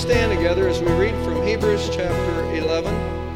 stand together as we read from Hebrews chapter 11.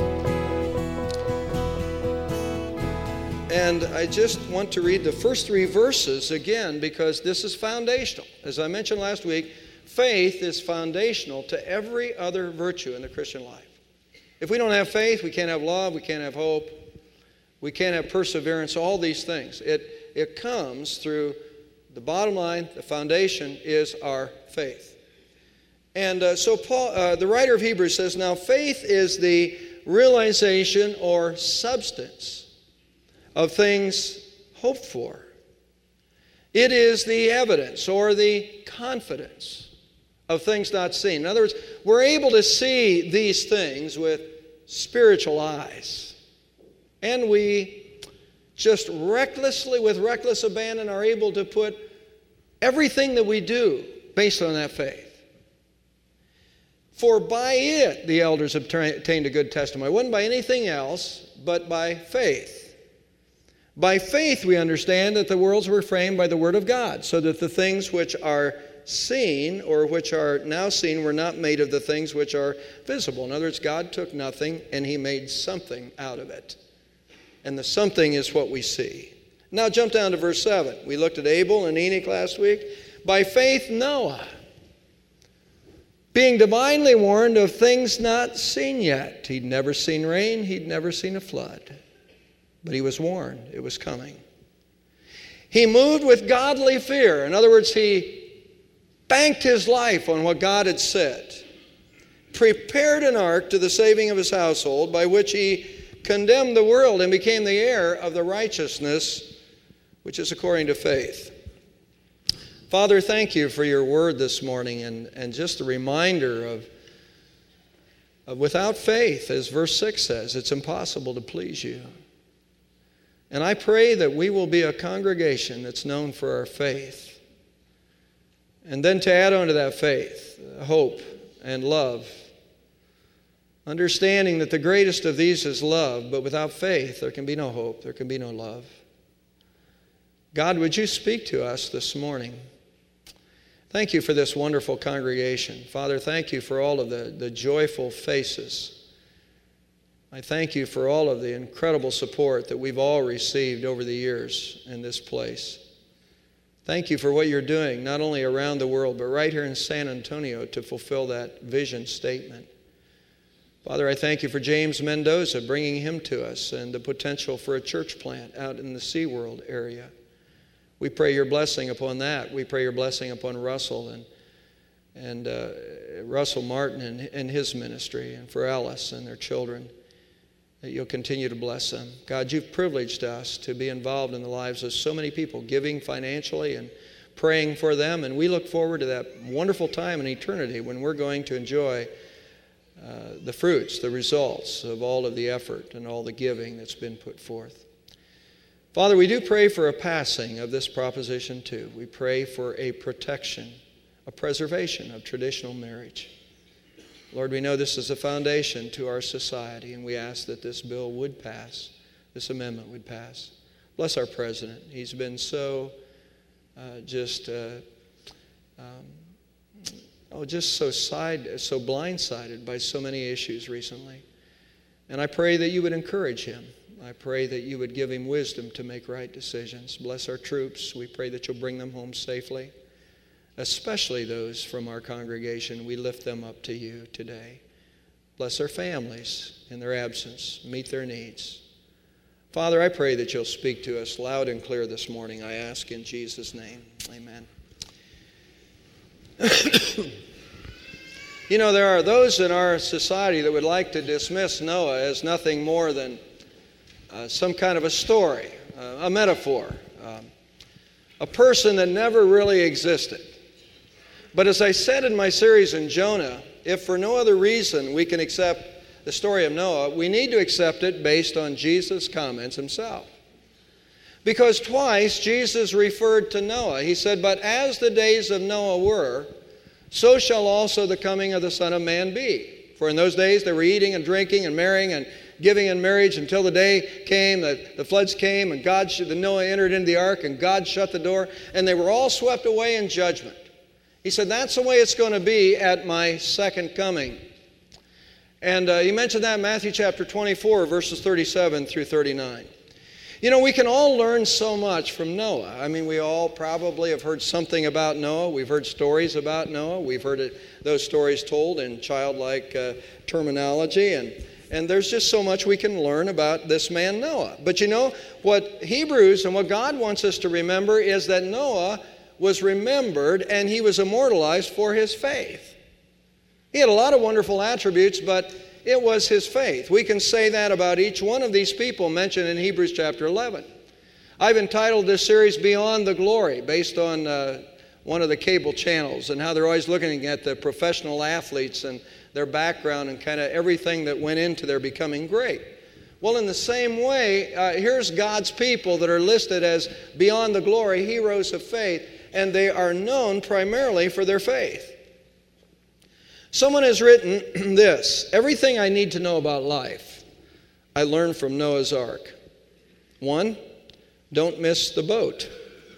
And I just want to read the first 3 verses again because this is foundational. As I mentioned last week, faith is foundational to every other virtue in the Christian life. If we don't have faith, we can't have love, we can't have hope, we can't have perseverance, all these things. It comes through the bottom line, the foundation is our faith. And so Paul, the writer of Hebrews says, now faith is the realization or substance of things hoped for. It is the evidence or the confidence of things not seen. In other words, we're able to see these things with spiritual eyes. And we just recklessly, with reckless abandon, are able to put everything that we do based on that faith. For by it the elders obtained a good testimony. It wasn't by anything else, but by faith. By faith we understand that the worlds were framed by the word of God, so that the things which are seen or which are now seen were not made of the things which are visible. In other words, God took nothing and he made something out of it. And the something is what we see. Now jump down to verse 7. We looked at Abel and Enoch last week. By faith Noah, being divinely warned of things not seen yet. He'd never seen rain, he'd never seen a flood. But he was warned it was coming. He moved with godly fear. In other words, he banked his life on what God had said. Prepared an ark to the saving of his household, by which he condemned the world and became the heir of the righteousness which is according to faith. Father, thank you for your word this morning and just a reminder of without faith, as verse 6 says, it's impossible to please you. And I pray that we will be a congregation that's known for our faith. And then to add on to that faith, hope and love. Understanding that the greatest of these is love, but without faith there can be no hope, there can be no love. God, would you speak to us this morning? Thank you for this wonderful congregation. Father, thank you for all of the joyful faces. I thank you for all of the incredible support that we've all received over the years in this place. Thank you for what you're doing, not only around the world, but right here in San Antonio to fulfill that vision statement. Father, I thank you for James Mendoza, bringing him to us, and the potential for a church plant out in the SeaWorld area. We pray your blessing upon that. We pray your blessing upon Russell and Russell Martin and his ministry, and for Alice and their children, that you'll continue to bless them. God, you've privileged us to be involved in the lives of so many people, giving financially and praying for them, and we look forward to that wonderful time in eternity when we're going to enjoy the fruits, the results of all of the effort and all the giving that's been put forth. Father, we do pray for a passing of this Proposition 2. We pray for a protection, a preservation of traditional marriage. Lord, we know this is a foundation to our society, and we ask that this bill would pass, this amendment would pass. Bless our president. He's been so so blindsided by so many issues recently. And I pray that you would encourage him. I pray that you would give him wisdom to make right decisions. Bless our troops. We pray that you'll bring them home safely, especially those from our congregation. We lift them up to you today. Bless their families in their absence. Meet their needs. Father, I pray that you'll speak to us loud and clear this morning. I ask in Jesus' name. Amen. You know, there are those in our society that would like to dismiss Noah as nothing more than some kind of a story, a metaphor, a person that never really existed. But as I said in my series in Jonah, if for no other reason we can accept the story of Noah, we need to accept it based on Jesus' comments himself. Because twice Jesus referred to Noah. He said, "But as the days of Noah were, so shall also the coming of the Son of Man be. For in those days they were eating and drinking and marrying and giving in marriage until the day came that the floods came and Noah entered into the ark and God shut the door, and they were all swept away in judgment. He said, that's the way it's going to be at my second coming. And he mentioned that in Matthew chapter 24, verses 37 through 39. You know, we can all learn so much from Noah. I mean, we all probably have heard something about Noah. We've heard stories about Noah. We've heard those stories told in childlike terminology. And there's just so much we can learn about this man Noah. But you know, what Hebrews and what God wants us to remember is that Noah was remembered and he was immortalized for his faith. He had a lot of wonderful attributes, but it was his faith. We can say that about each one of these people mentioned in Hebrews chapter 11. I've entitled this series Beyond the Glory, based on one of the cable channels and how they're always looking at the professional athletes and their background and kind of everything that went into their becoming great. Well, in the same way, here's God's people that are listed as beyond the glory, heroes of faith, and they are known primarily for their faith. Someone has written this: everything I need to know about life, I learned from Noah's Ark. 1, don't miss the boat.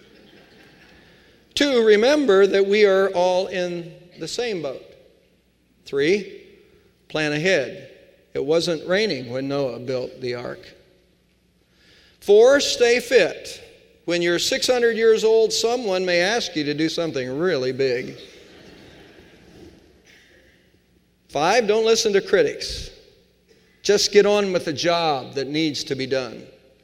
2, remember that we are all in the same boat. 3, plan ahead. It wasn't raining when Noah built the ark. 4, stay fit. When you're 600 years old, someone may ask you to do something really big. 5, don't listen to critics. Just get on with the job that needs to be done.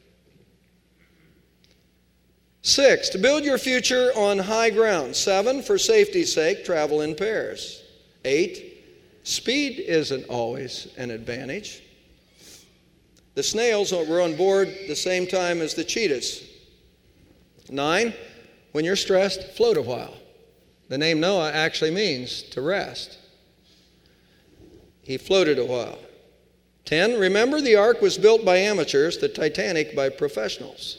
6, to build your future on high ground. 7, for safety's sake, travel in pairs. 8, speed isn't always an advantage. The snails were on board the same time as the cheetahs. 9, when you're stressed, float a while. The name Noah actually means to rest. He floated a while. 10, remember the ark was built by amateurs, the Titanic by professionals.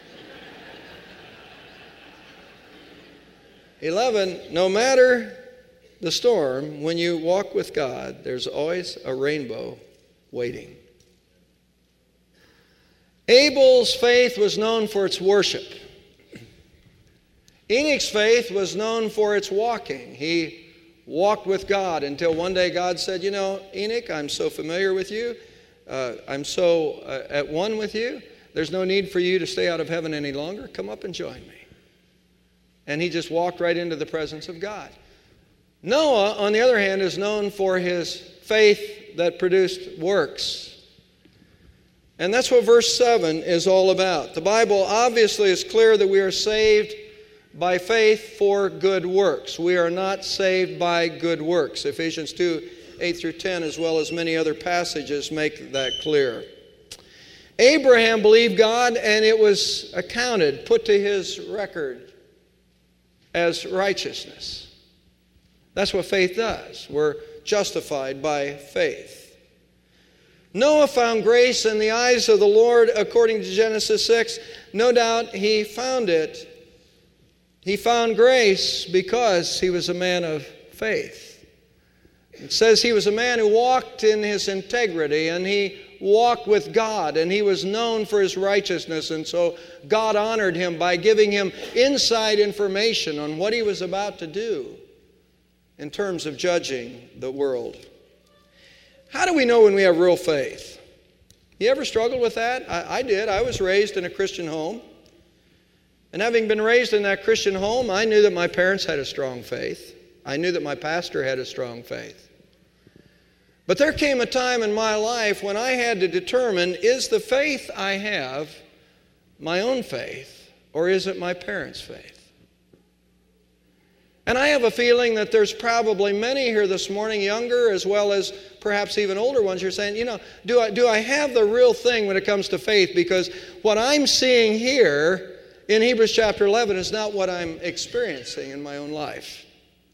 11, no matter the storm, when you walk with God, there's always a rainbow waiting. Abel's faith was known for its worship. Enoch's faith was known for its walking. He walked with God until one day God said, you know, Enoch, I'm so familiar with you. I'm so at one with you. There's no need for you to stay out of heaven any longer. Come up and join me. And he just walked right into the presence of God. Noah, on the other hand, is known for his faith that produced works. And that's what verse 7 is all about. The Bible obviously is clear that we are saved by faith for good works. We are not saved by good works. Ephesians 2, 8 through 10, as well as many other passages, make that clear. Abraham believed God, and it was accounted, put to his record as righteousness. That's what faith does. We're justified by faith. Noah found grace in the eyes of the Lord, according to Genesis 6. No doubt he found it. He found grace because he was a man of faith. It says he was a man who walked in his integrity, and he walked with God, and he was known for his righteousness, and so God honored him by giving him inside information on what he was about to do in terms of judging the world. How do we know when we have real faith? You ever struggled with that? I did. I was raised in a Christian home. And having been raised in that Christian home, I knew that my parents had a strong faith. I knew that my pastor had a strong faith. But there came a time in my life when I had to determine, is the faith I have my own faith, or is it my parents' faith? And I have a feeling that there's probably many here this morning, younger as well as perhaps even older ones, you're saying, you know, do I have the real thing when it comes to faith? Because what I'm seeing here in Hebrews chapter 11 is not what I'm experiencing in my own life.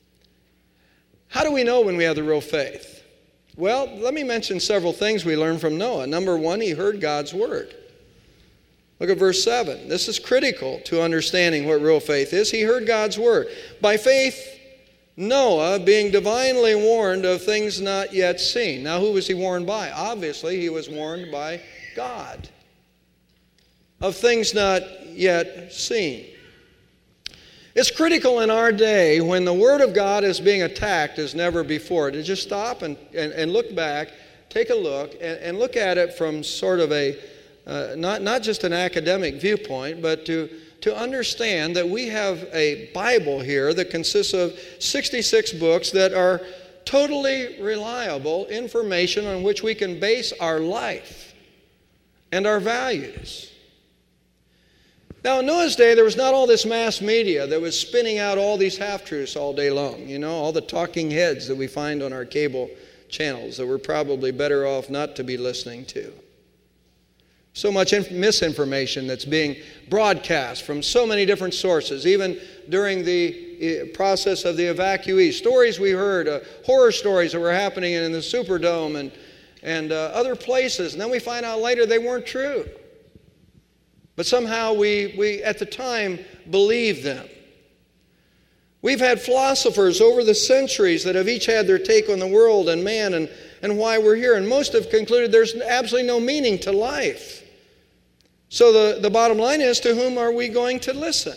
How do we know when we have the real faith? Well, let me mention several things we learned from Noah. Number 1, he heard God's word. Look at verse 7. This is critical to understanding what real faith is. He heard God's word. By faith, Noah, being divinely warned of things not yet seen. Now, who was he warned by? Obviously, he was warned by God of things not yet seen. It's critical in our day when the Word of God is being attacked as never before to just stop and look back, take a look, and look at it from sort of a, not just an academic viewpoint, but to understand that we have a Bible here that consists of 66 books that are totally reliable information on which we can base our life and our values. Now, in Noah's day, there was not all this mass media that was spinning out all these half-truths all day long. You know, all the talking heads that we find on our cable channels that we're probably better off not to be listening to. So much misinformation that's being broadcast from so many different sources, even during the process of the evacuees. Stories we heard, horror stories that were happening in the Superdome and other places, and then we find out later they weren't true. But somehow we at the time believed them. We've had philosophers over the centuries that have each had their take on the world and man and why we're here, and most have concluded there's absolutely no meaning to life. So the bottom line is, to whom are we going to listen?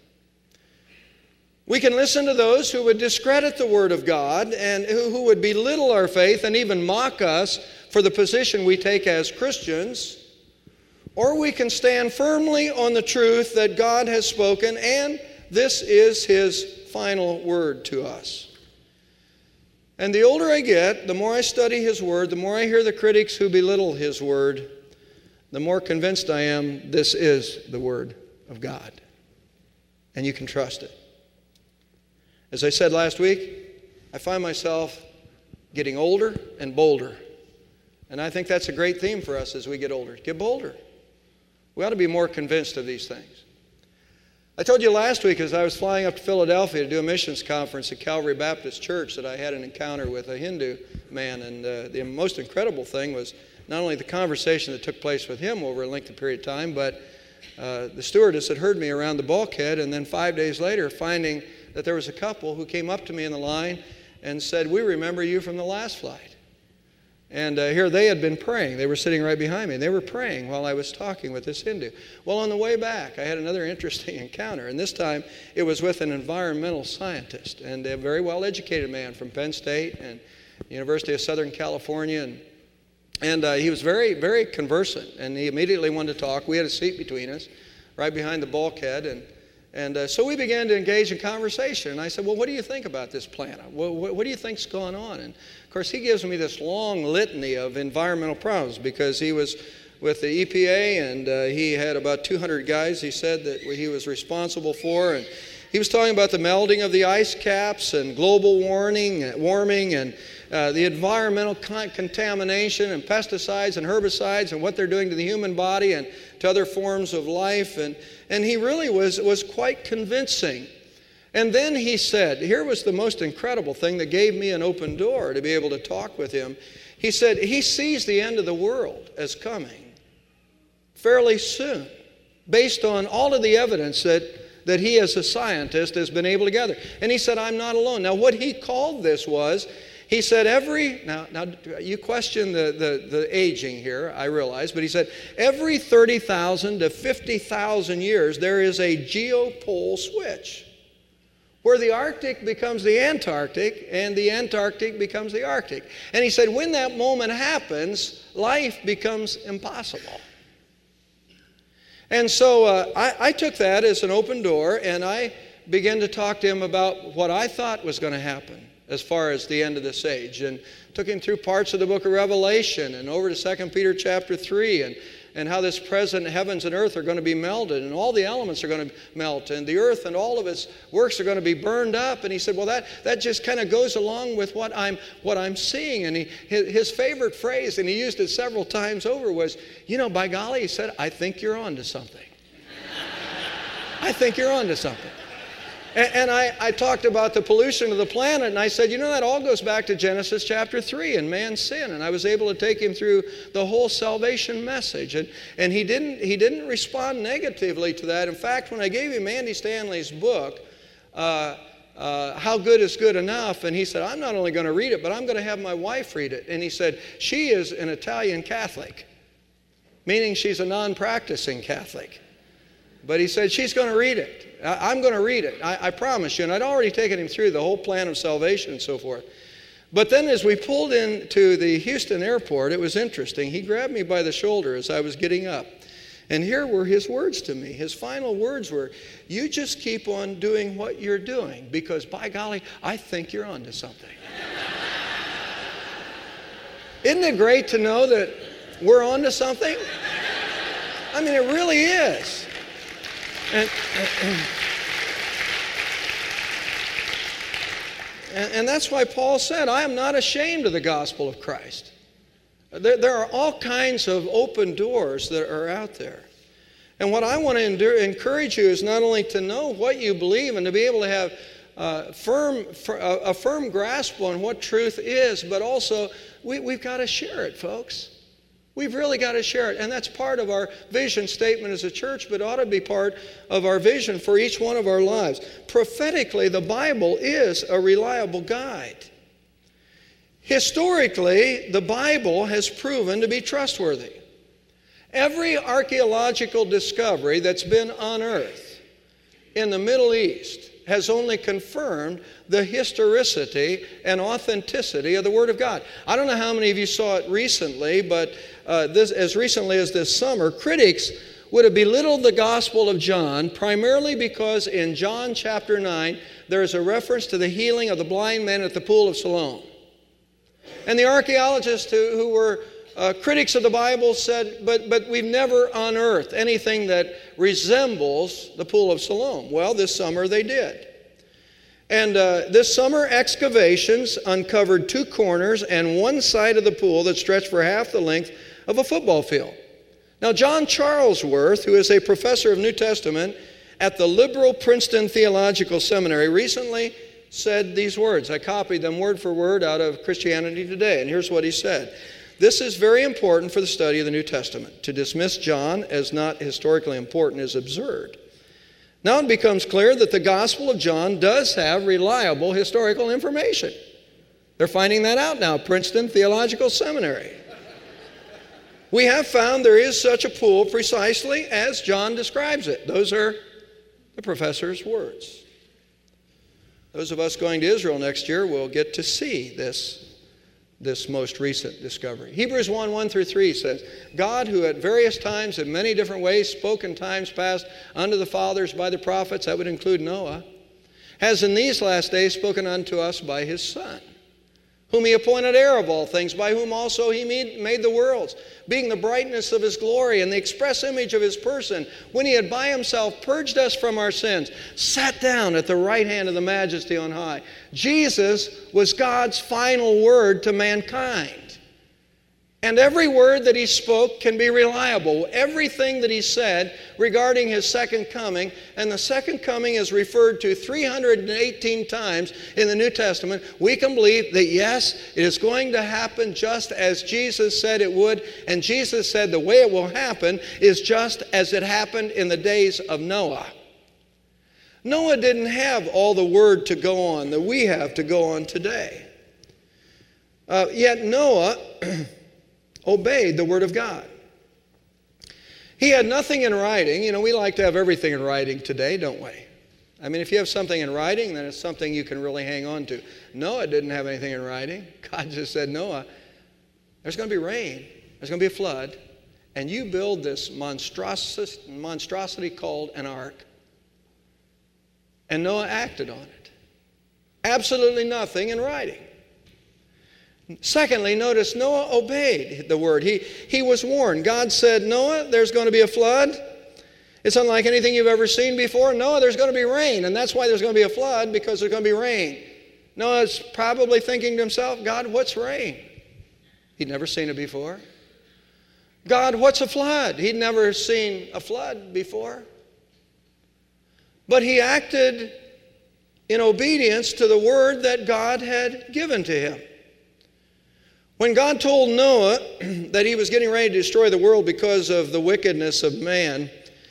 We can listen to those who would discredit the Word of God and who would belittle our faith and even mock us for the position we take as Christians. Or we can stand firmly on the truth that God has spoken, and this is His final word to us. And the older I get, the more I study His Word, the more I hear the critics who belittle His Word, the more convinced I am this is the Word of God. And you can trust it. As I said last week, I find myself getting older and bolder. And I think that's a great theme for us as we get older. Get bolder. We ought to be more convinced of these things. I told you last week as I was flying up to Philadelphia to do a missions conference at Calvary Baptist Church that I had an encounter with a Hindu man. And the most incredible thing was not only the conversation that took place with him over a lengthy period of time, but the stewardess had heard me around the bulkhead, and then 5 days later finding that there was a couple who came up to me in the line and said, "We remember you from the last flight." And here they had been praying. They were sitting right behind me. They were praying while I was talking with this Hindu. Well, on the way back, I had another interesting encounter. And this time, it was with an environmental scientist and a very well-educated man from Penn State and University of Southern California. And he was very, very conversant. And he immediately wanted to talk. We had a seat between us, right behind the bulkhead. And so we began to engage in conversation. And I said, "Well, what do you think about this plant? What do you think's going on?" And of course, he gives me this long litany of environmental problems because he was with the EPA and he had about 200 guys, he said, that he was responsible for. And he was talking about the melting of the ice caps and global warming and the environmental contamination and pesticides and herbicides and what they're doing to the human body and to other forms of life. And he really was quite convincing. And then he said, here was the most incredible thing that gave me an open door to be able to talk with him. He said he sees the end of the world as coming fairly soon, based on all of the evidence that he as a scientist has been able to gather. And he said, I'm not alone. Now what he called this was, he said now you question the aging here, I realize, but he said every 30,000 to 50,000 years there is a geopole switch where the Arctic becomes the Antarctic and the Antarctic becomes the Arctic. And he said when that moment happens, life becomes impossible. And so I took that as an open door, and I began to talk to him about what I thought was going to happen as far as the end of this age, and took him through parts of the book of Revelation and over to 2 Peter chapter 3 and how this present heavens and earth are going to be melted and all the elements are going to melt and the earth and all of its works are going to be burned up. And he said, well, that just kind of goes along with what I'm seeing. And his favorite phrase, and he used it several times over, was, by golly, he said, I think you're on to something. I think you're on to something. And I talked about the pollution of the planet, and I said, that all goes back to Genesis chapter 3 and man's sin. And I was able to take him through the whole salvation message. And he didn't respond negatively to that. In fact, when I gave him Andy Stanley's book, How Good is Good Enough, and he said, I'm not only going to read it, but I'm going to have my wife read it. And he said, she is an Italian Catholic, meaning she's a non-practicing Catholic. But he said, she's going to read it. I'm going to read it. I promise you. And I'd already taken him through the whole plan of salvation and so forth. But then as we pulled into the Houston airport, it was interesting. He grabbed me by the shoulder as I was getting up. And here were his words to me. His final words were, you just keep on doing what you're doing, because by golly, I think you're onto something. Isn't it great to know that we're onto something? I mean, it really is. And that's why Paul said, I am not ashamed of the gospel of Christ. There are all kinds of open doors that are out there. And what I want to encourage you is not only to know what you believe and to be able to have a firm grasp on what truth is, but also we've got to share it, folks. We've really got to share it. And that's part of our vision statement as a church, but ought to be part of our vision for each one of our lives. Prophetically, the Bible is a reliable guide. Historically, the Bible has proven to be trustworthy. Every archaeological discovery that's been unearthed in the Middle East has only confirmed the historicity and authenticity of the Word of God. I don't know how many of you saw it recently, but as recently as this summer, critics would have belittled the Gospel of John primarily because in John chapter 9, there is a reference to the healing of the blind man at the pool of Siloam. And the archaeologists who were critics of the Bible said, but we've never unearthed anything that resembles the pool of Siloam. Well, this summer they did. And this summer, excavations uncovered 2 corners and one side of the pool that stretched for half the length of a football field. Now, John Charlesworth, who is a professor of New Testament at the liberal Princeton Theological Seminary, recently said these words. I copied them word for word out of Christianity Today, and here's what he said. This is very important for the study of the New Testament. To dismiss John as not historically important is absurd. Now it becomes clear that the Gospel of John does have reliable historical information. They're finding that out now, Princeton Theological Seminary. We have found there is such a pool precisely as John describes it. Those are the professor's words. Those of us going to Israel next year will get to see this most recent discovery. Hebrews 1:1-3 says, God, who at various times in many different ways spoke in times past unto the fathers by the prophets, that would include Noah, has in these last days spoken unto us by his Son, whom he appointed heir of all things, by whom also he made the worlds, being the brightness of his glory and the express image of his person, when he had by himself purged us from our sins, sat down at the right hand of the Majesty on high. Jesus was God's final word to mankind. And every word that he spoke can be reliable. Everything that he said regarding his second coming, and the second coming is referred to 318 times in the New Testament, we can believe that yes, it is going to happen just as Jesus said it would, and Jesus said the way it will happen is just as it happened in the days of Noah. Noah didn't have all the word to go on that we have to go on today. Yet Noah obeyed the word of God. He had nothing in writing. You know, we like to have everything in writing today, don't we? I mean, if you have something in writing, then it's something you can really hang on to. Noah didn't have anything in writing. God just said, Noah, there's going to be rain, there's going to be a flood, and you build this monstrosity called an ark. And Noah acted on it. Absolutely nothing in writing. Secondly, notice Noah obeyed the word. He was warned. God said, Noah, there's going to be a flood. It's unlike anything you've ever seen before. Noah, there's going to be rain, and that's why there's going to be a flood, because there's going to be rain. Noah's probably thinking to himself, God, what's rain? He'd never seen it before. God, what's a flood? He'd never seen a flood before. But he acted in obedience to the word that God had given to him. When God told Noah that he was getting ready to destroy the world because of the wickedness of man,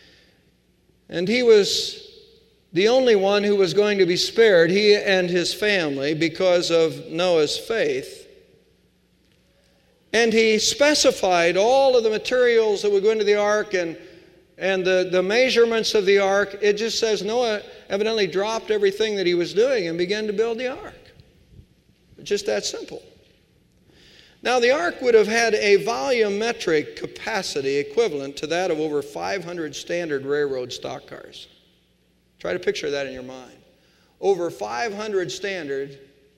and he was the only one who was going to be spared, he and his family, because of Noah's faith, and he specified all of the materials that would go into the ark and And the measurements of the ark, it just says Noah evidently dropped everything that he was doing and began to build the ark. Just that simple. Now, the ark would have had a volumetric capacity equivalent to that of over 500 standard railroad stock cars. Try to picture that in your mind. Over 500 standard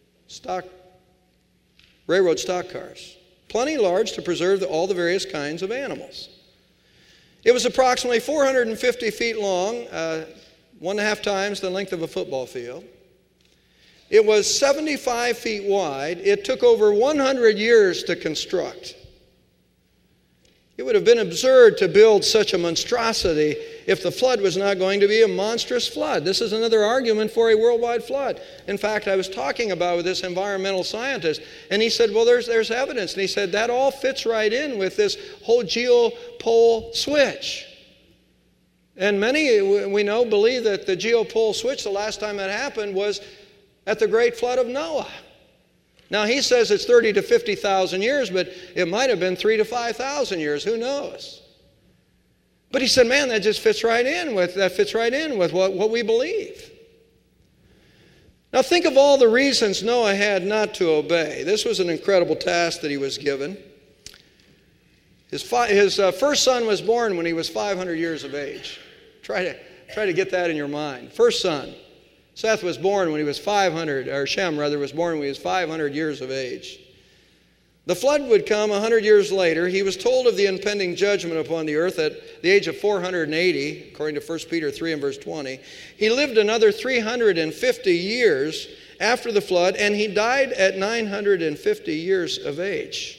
railroad stock cars. Plenty large to preserve all the various kinds of animals. It was approximately 450 feet long, 1.5 times the length of a football field. It was 75 feet wide. It took over 100 years to construct. It would have been absurd to build such a monstrosity if the flood was not going to be a monstrous flood. This is another argument for a worldwide flood. In fact, I was talking about with this environmental scientist, and he said, well, there's evidence. And he said, that all fits right in with this whole geopole switch. And many, we know, believe that the geopole switch, the last time that happened, was at the great flood of Noah. Now, he says it's 30 to 50,000 years, but it might have been 3,000 to 5,000 years. Who knows? But he said, man, that just fits right in with what we believe. Now, think of all the reasons Noah had not to obey. This was an incredible task that he was given. His first son was born when he was 500 years of age. Try to get that in your mind. First son. Seth was born when he was 500, or Shem rather was born when he was 500 years of age. The flood would come 100 years later. He was told of the impending judgment upon the earth at the age of 480, according to 1 Peter 3 and verse 20. He lived another 350 years after the flood, and he died at 950 years of age.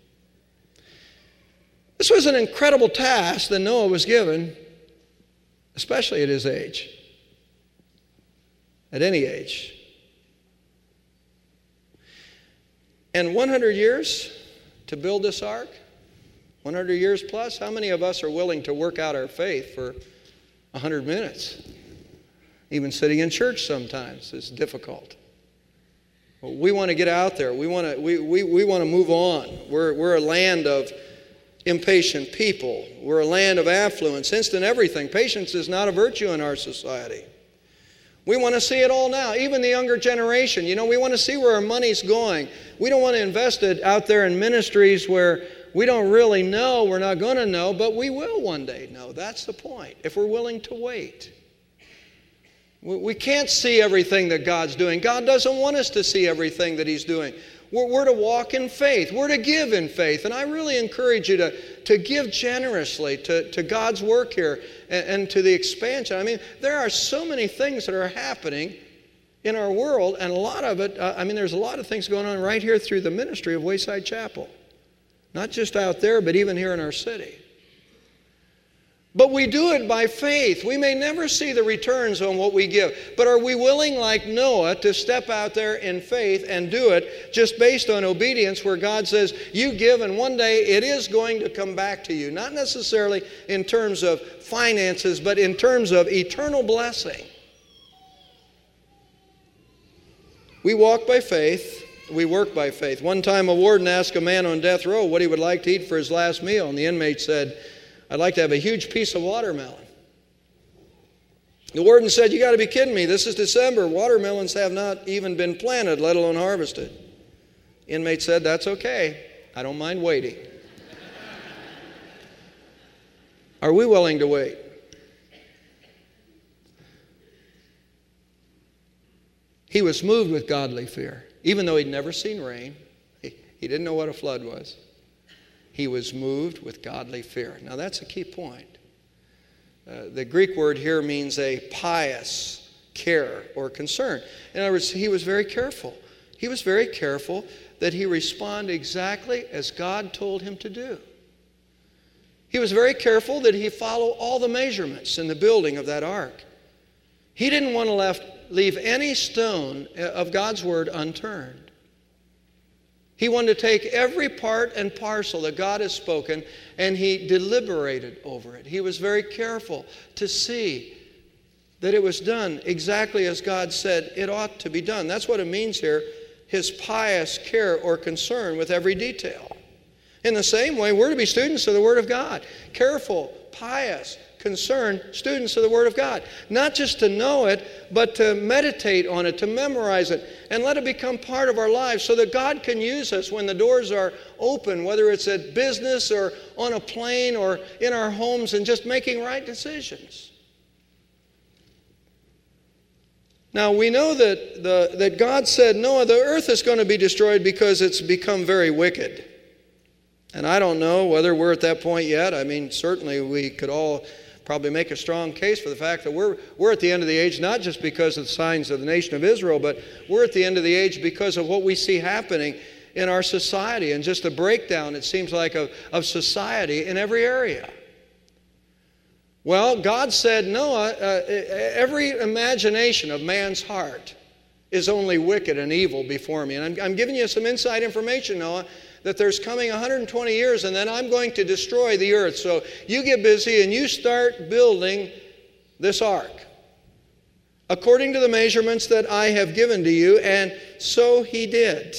This was an incredible task that Noah was given, especially at his age. At any age. And 100 years to build this ark? 100 years plus? How many of us are willing to work out our faith for 100 minutes? Even sitting in church sometimes is difficult. We want to get out there. We want to move on. We're a land of impatient people. We're a land of affluence, instant everything. Patience is not a virtue in our society. We want to see it all now. Even the younger generation, we want to see where our money's going. We don't want to invest it out there in ministries where we don't really know, we're not going to know, but we will one day know. That's the point, if we're willing to wait. We can't see everything that God's doing. God doesn't want us to see everything that He's doing. We're to walk in faith. We're to give in faith. And I really encourage you to give generously to God's work here and to the expansion. I mean, there are so many things that are happening in our world, and a lot of it, there's a lot of things going on right here through the ministry of Wayside Chapel. Not just out there, but even here in our city. But we do it by faith. We may never see the returns on what we give. But are we willing, like Noah, to step out there in faith and do it just based on obedience, where God says, you give and one day it is going to come back to you. Not necessarily in terms of finances, but in terms of eternal blessing. We walk by faith. We work by faith. One time a warden asked a man on death row what he would like to eat for his last meal. And the inmate said, I'd like to have a huge piece of watermelon. The warden said, you got to be kidding me. This is December. Watermelons have not even been planted, let alone harvested. Inmate said, that's okay. I don't mind waiting. Are we willing to wait? He was moved with godly fear. Even though he'd never seen rain, he didn't know what a flood was. He was moved with godly fear. Now that's a key point. The Greek word here means a pious care or concern. In other words, he was very careful. He was very careful that he respond exactly as God told him to do. He was very careful that he follow all the measurements in the building of that ark. He didn't want to leave any stone of God's word unturned. He wanted to take every part and parcel that God has spoken, and he deliberated over it. He was very careful to see that it was done exactly as God said it ought to be done. That's what it means here, his pious care or concern with every detail. In the same way, we're to be students of the Word of God. Careful, pious, concerned students of the Word of God. Not just to know it, but to meditate on it, to memorize it, and let it become part of our lives so that God can use us when the doors are open, whether it's at business or on a plane or in our homes, and just making right decisions. Now, we know that God said, Noah, the earth is going to be destroyed because it's become very wicked. And I don't know whether we're at that point yet. I mean, certainly we could all probably make a strong case for the fact that we're at the end of the age, not just because of the signs of the nation of Israel, but we're at the end of the age because of what we see happening in our society and just a breakdown, it seems like, of society in every area. Well, God said, Noah, every imagination of man's heart is only wicked and evil before me. And I'm giving you some inside information, Noah, that there's coming 120 years and then I'm going to destroy the earth. So you get busy and you start building this ark according to the measurements that I have given to you. And so he did.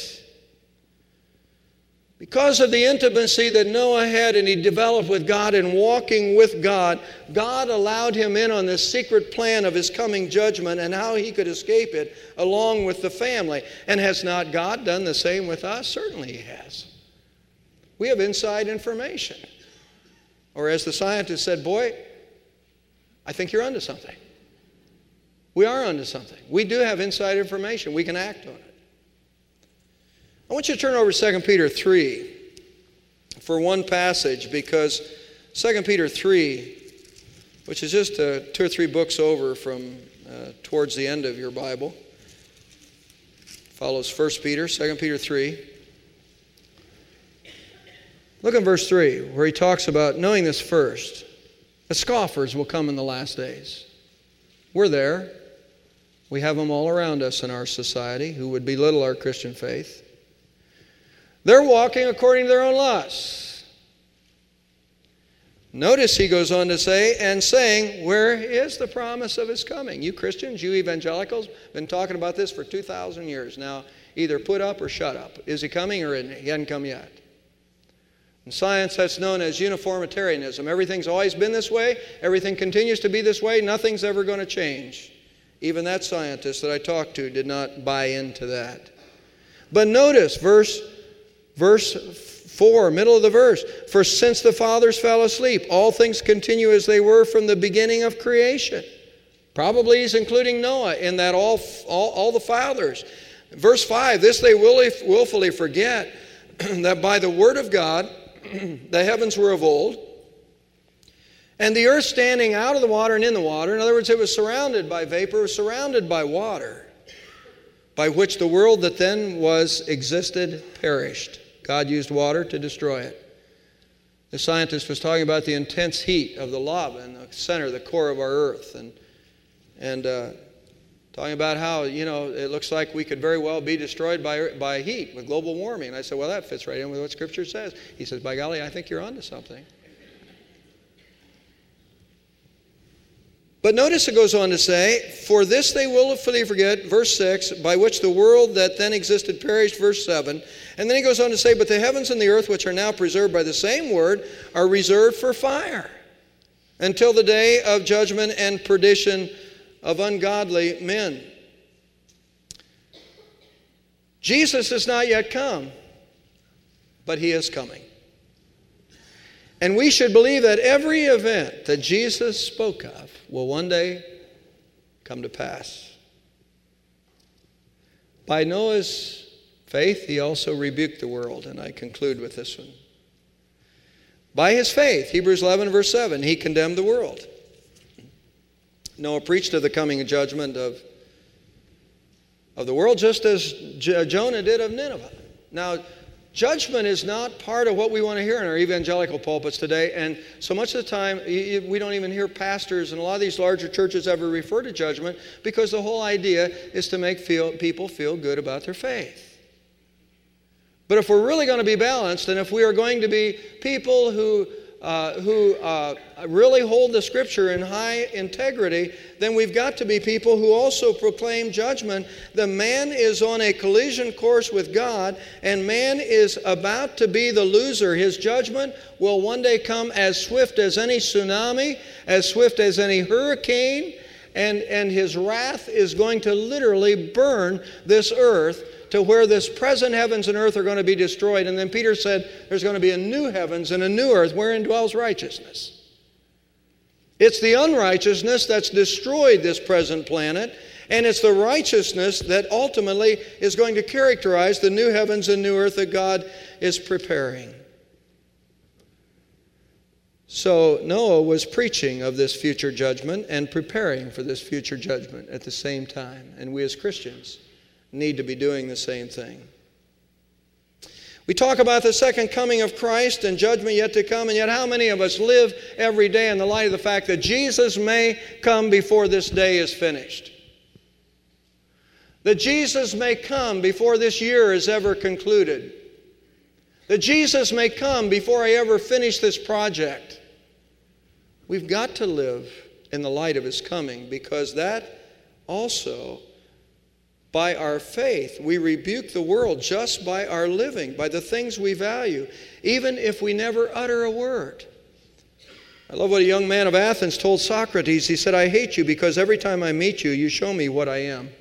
Because of the intimacy that Noah had and he developed with God and walking with God, God allowed him in on this secret plan of his coming judgment and how he could escape it along with the family. And has not God done the same with us? Certainly he has. We have inside information. Or as the scientist said, boy, I think you're onto something. We are onto something. We do have inside information. We can act on it. I want you to turn over to 2 Peter 3 for one passage, because 2 Peter 3, which is just 2 or 3 books over from towards the end of your Bible, follows 1 Peter, 2 Peter 3. Look at verse 3, where he talks about knowing this first. The scoffers will come in the last days. We're there. We have them all around us in our society who would belittle our Christian faith. They're walking according to their own lusts. Notice he goes on to say, and saying, where is the promise of his coming? You Christians, you evangelicals, been talking about this for 2,000 years. Now, either put up or shut up. Is he coming or isn't he? He hasn't come yet. In science, that's known as uniformitarianism. Everything's always been this way. Everything continues to be this way. Nothing's ever going to change. Even that scientist that I talked to did not buy into that. But notice verse 4, middle of the verse. For since the fathers fell asleep, all things continue as they were from the beginning of creation. Probably he's including Noah in that all the fathers. Verse 5, this they willfully forget, that by the word of God the heavens were of old, and the earth standing out of the water and in the water. In other words, it was surrounded by vapor, surrounded by water, by which the world that then was existed perished. God used water to destroy it. The scientist was talking about the intense heat of the lava in the center, the core of our earth, and talking about how, it looks like we could very well be destroyed by heat with global warming. And I said, well, that fits right in with what Scripture says. He says, by golly, I think you're onto something. But notice it goes on to say, for this they willfully forget, verse 6, by which the world that then existed perished, verse 7. And then he goes on to say, but the heavens and the earth, which are now preserved by the same word, are reserved for fire, until the day of judgment and perdition of ungodly men. Jesus has not yet come, but he is coming. And we should believe that every event that Jesus spoke of will one day come to pass. By Noah's faith, he also rebuked the world, and I conclude with this one. By his faith, Hebrews 11, verse 7, he condemned the world. Noah preached of the coming judgment of the world, just as Jonah did of Nineveh. Now, judgment is not part of what we want to hear in our evangelical pulpits today, and so much of the time we don't even hear pastors and a lot of these larger churches ever refer to judgment, because the whole idea is to make people feel good about their faith. But if we're really going to be balanced, and if we are going to be people who really hold the Scripture in high integrity, then we've got to be people who also proclaim judgment. The man is on a collision course with God, and man is about to be the loser. His judgment will one day come as swift as any tsunami, as swift as any hurricane, and his wrath is going to literally burn this earth to where this present heavens and earth are going to be destroyed. And then Peter said there's going to be a new heavens and a new earth wherein dwells righteousness. It's the unrighteousness that's destroyed this present planet, and it's the righteousness that ultimately is going to characterize the new heavens and new earth that God is preparing. So Noah was preaching of this future judgment and preparing for this future judgment at the same time. And we as Christians need to be doing the same thing. We talk about the second coming of Christ and judgment yet to come, and yet how many of us live every day in the light of the fact that Jesus may come before this day is finished? That Jesus may come before this year is ever concluded. That Jesus may come before I ever finish this project. We've got to live in the light of His coming, because that also, by our faith, we rebuke the world just by our living, by the things we value, even if we never utter a word. I love what a young man of Athens told Socrates. He said, "I hate you because every time I meet you, you show me what I am."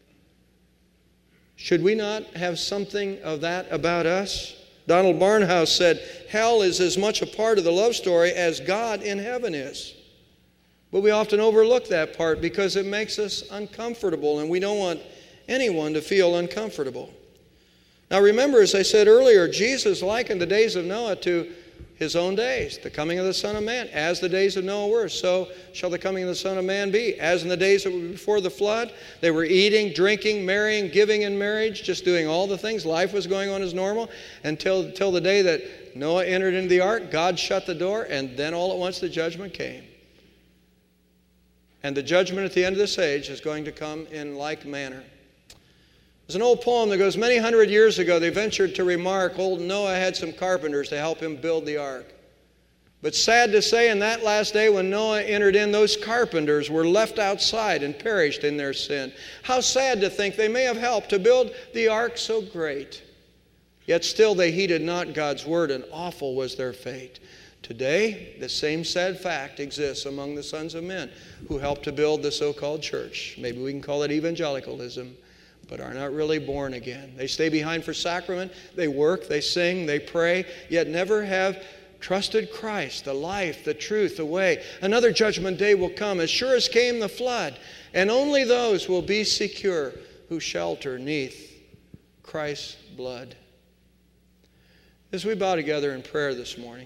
Should we not have something of that about us? Donald Barnhouse said, "Hell is as much a part of the love story as God in heaven is." But we often overlook that part because it makes us uncomfortable, and we don't want anyone to feel uncomfortable. Now remember, as I said earlier, Jesus likened the days of Noah to His own days, the coming of the Son of Man. As the days of Noah were, so shall the coming of the Son of Man be. As in the days that were before the flood, they were eating, drinking, marrying, giving in marriage, just doing all the things. Life was going on as normal until the day that Noah entered into the ark. God shut the door, and then all at once the judgment came. And the judgment at the end of this age is going to come in like manner. There's an old poem that goes, many hundred years ago, they ventured to remark old Noah had some carpenters to help him build the ark. But sad to say, in that last day when Noah entered in, those carpenters were left outside and perished in their sin. How sad to think they may have helped to build the ark so great. Yet still they heeded not God's word, and awful was their fate. Today, the same sad fact exists among the sons of men who helped to build the so-called church. Maybe we can call it evangelicalism, but are not really born again. They stay behind for sacrament, they work, they sing, they pray, yet never have trusted Christ, the life, the truth, the way. Another judgment day will come, as sure as came the flood, and only those will be secure who shelter neath Christ's blood. As we bow together in prayer this morning,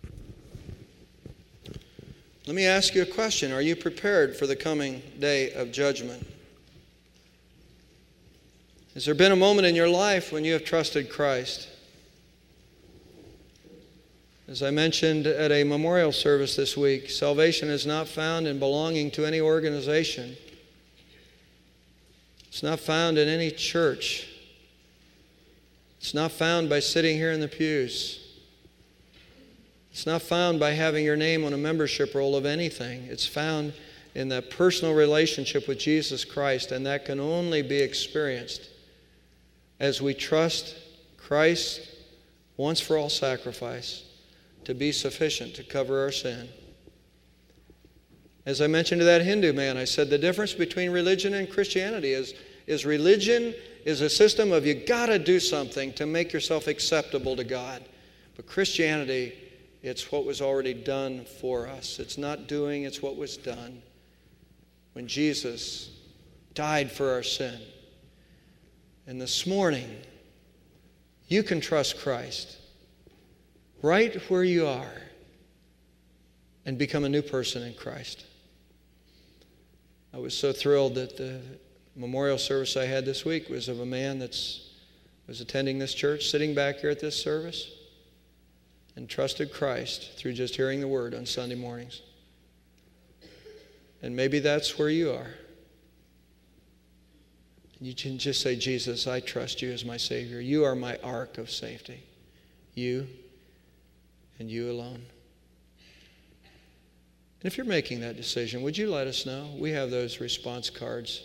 let me ask you a question. Are you prepared for the coming day of judgment? Has there been a moment in your life when you have trusted Christ? As I mentioned at a memorial service this week, salvation is not found in belonging to any organization. It's not found in any church. It's not found by sitting here in the pews. It's not found by having your name on a membership roll of anything. It's found in that personal relationship with Jesus Christ, and that can only be experienced as we trust Christ's once for all sacrifice to be sufficient to cover our sin. As I mentioned to that Hindu man, I said the difference between religion and Christianity is religion is a system of you got to do something to make yourself acceptable to God. But Christianity, it's what was already done for us. It's not doing, it's what was done when Jesus died for our sin. And this morning, you can trust Christ right where you are and become a new person in Christ. I was so thrilled that the memorial service I had this week was of a man that was attending this church, sitting back here at this service, and trusted Christ through just hearing the word on Sunday mornings. And maybe that's where you are. You can just say, Jesus, I trust you as my Savior. You are my ark of safety. You and you alone. And if you're making that decision, would you let us know? We have those response cards.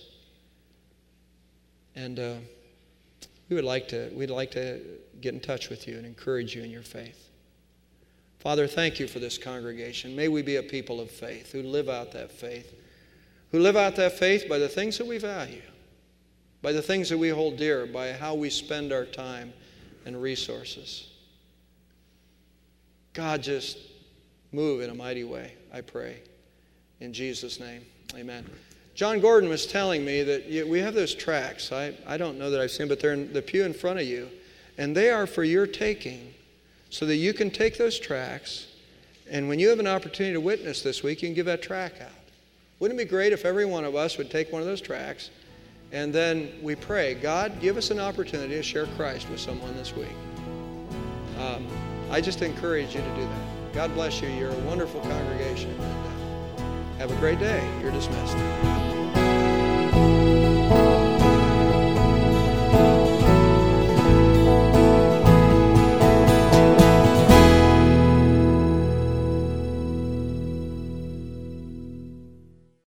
And we'd like to get in touch with you and encourage you in your faith. Father, thank you for this congregation. May we be a people of faith who live out that faith. Who live out that faith by the things that we value, by the things that we hold dear, by how we spend our time and resources. God, just move in a mighty way, I pray. In Jesus' name, amen. John Gordon was telling me that we have those tracts. I don't know that I've seen, but they're in the pew in front of you. And they are for your taking, so that you can take those tracts, and when you have an opportunity to witness this week, you can give that tract out. Wouldn't it be great if every one of us would take one of those tracts, and then we pray, God, give us an opportunity to share Christ with someone this week. I just encourage you to do that. God bless you. You're a wonderful congregation. And have a great day. You're dismissed.